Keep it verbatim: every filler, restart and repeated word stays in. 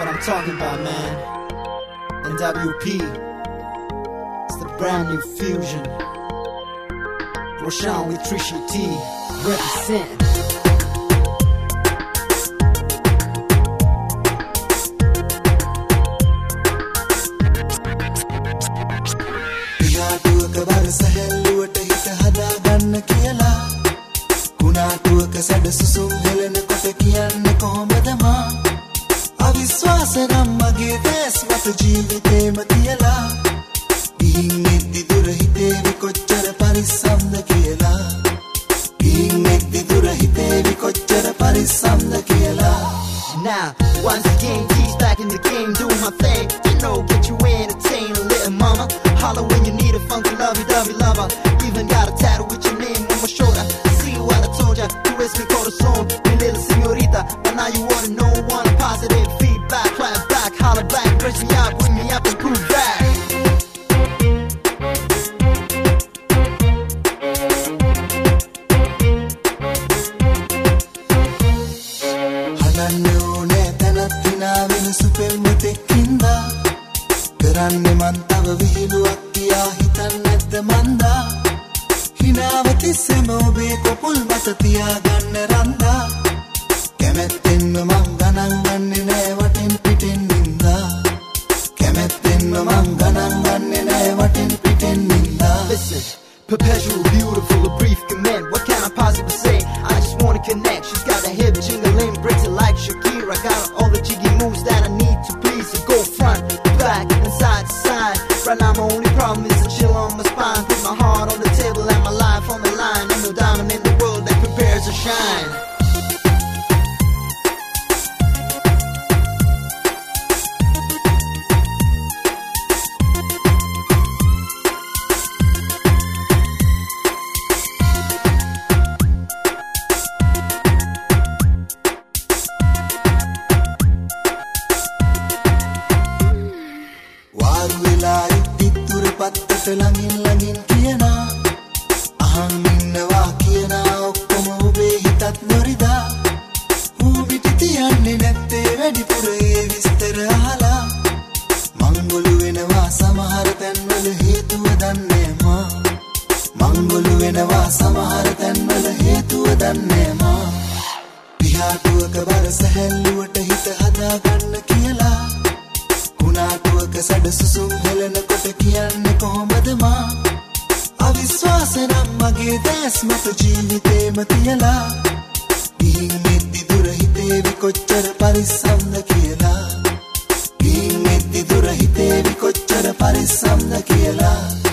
what I'm talking about, man. N W P, it's the brand new fusion. Roshan with Trisha T, represent. කවර සැහැල්ලුවට හිත හදා ගන්න කියලා කුණාටුවක සැඩ සුසුම් හෙලන කොට කියන්නේ කොහොමද මා අවිශ්වාස නම් මගේ දැස් මත ජීවිතේම තියලා ගිහින් එද්දි දුර හිතේවි කොච්චර පරිස්සම්ද කියලා ගිහින් එද්දි දුර හිතේවි කොච්චර පරිස්සම්ද කියලා. Now, once again, he's back in the game, doing my thing. You know, get you entertained, little mama. Holler when you need a funky lovey-dovey lover. Even got a tattoo with your name on my shoulder. See what I told ya, you es mi corazón, mi little señorita. But now you wanna know, want positive feedback. Clap back, holler back, dress me up, bring me up and prove that. කරන්නේ මන් තව විහිළුවක් කියා හිතන්නේ නැද්ද මන්දා හිනාව තිස්සෙම ඔබේ කොපුල් මත තියාගන්න රන්දා කැමැත්තෙන්ම මං ගණන් ගන්නේ නෑ වටින් පිටින් නින්දා කැමැත්තෙන්ම මං ගණන් ගන්නේ නෑ වටින් පිටින් නින්දා. Listen, perpetual, beautiful, a brief command. What can I possibly say? I just wanna connect. She's got that hip jingling, breaks it like Shakira. Got all the jiggy moves that I need to please her. Go front, back, and side to side. Right now my only problem is to chill on my spine. Put my heart on the table and my life on the line. Ain't no diamond in the world that compares to shine. පත්තට ළඟින් ළඟින් කියනා අහන් ඉන්නවා කියනා ඔක්කොම ඔබේ හිතත් නොරිදා ඌ පිටි තියන්නේ නැත්තේ වැඩිපුර ඒ විස්තර අහලා මංගොලු වෙනවා සමහර තැන්වල හේතුව දන්නේ මා මංගොලු වෙනවා සමහර තැන්වල හේතුව දන්නේ මා පියාටුවක බර සැහැල්ලුවට හිත හදා ගන්න කියලා කුණාටුවක සැඩ සුසුම් හෙලන කොට කියන්නේ කොහොමද මා අවිශ්වාස නම් මගේ දැස් මත ජීවිතේම තියලා ගිහින් එද්දි දුර හිතේවි කොච්චර පරිස්සම්ද කියලා ගිහින් එද්දි දුර හිතේවි කොච්චර පරිස්සම්ද කියලා.